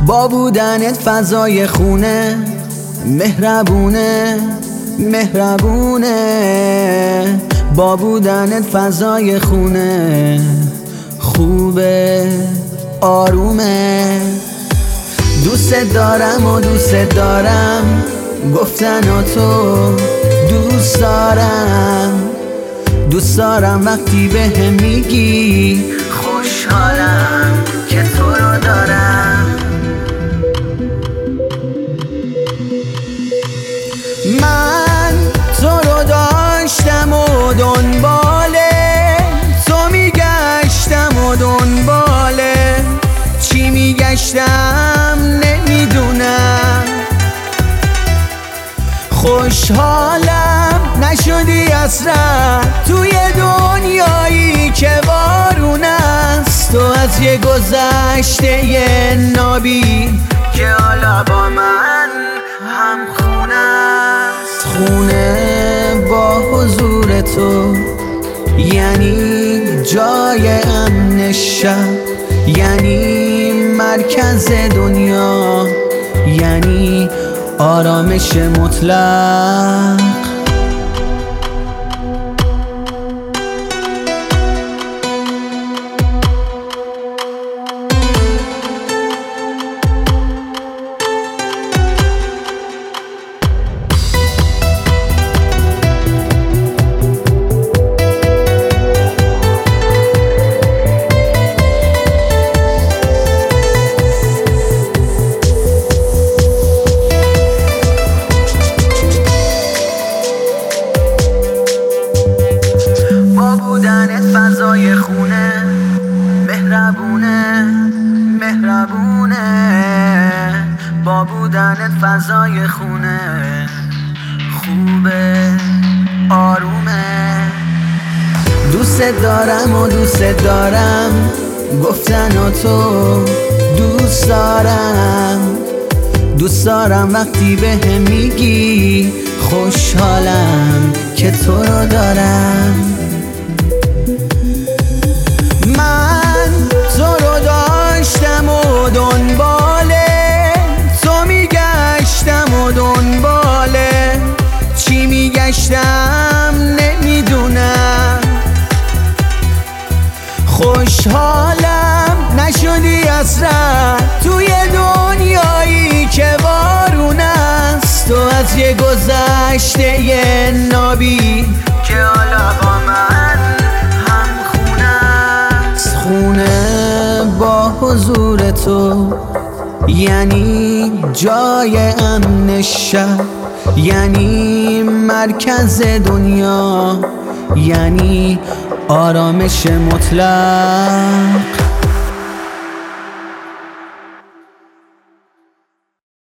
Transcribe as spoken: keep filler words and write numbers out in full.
با بودنت فضای خونه مهربونه مهربونه، با بودنت فضای خونه خوبه آرومه. دوست دارم و دوست دارم گفتن تو دوست دارم، دوست دارم وقتی بهم میگی خوشحالم که تو رو دارم. من تو رو داشتم و دنبال تو میگشتم و دنبال چی میگشتم نمیدونم. خوشحالم نشدی اصلا توی دنیایی که بارون است، تو از یه گذشته یه نابی که حالا با من هم خونه است. خونه با حضور تو یعنی جای امن شب، یعنی مرکز دنیا، یعنی آرامش مطلق. فضای خونه مهربونه مهربونه، با بودنت فضای خونه خوبه آرومه. دوست دارم و دوست دارم گفتن تو دوست دارم، دوست دارم وقتی بهم میگی خوشحالم که تو رو دارم. من تو رو داشتم و دنبال تو میگشتم و دنبال چی میگشتم نمیدونم. خوشحالم نشدی اصلا توی دنیایی که بارون است، تو از یه گذشته یه نابی که حالا با من خونه با حضور تو یعنی جای امن شب، یعنی مرکز دنیا، یعنی آرامش مطلق.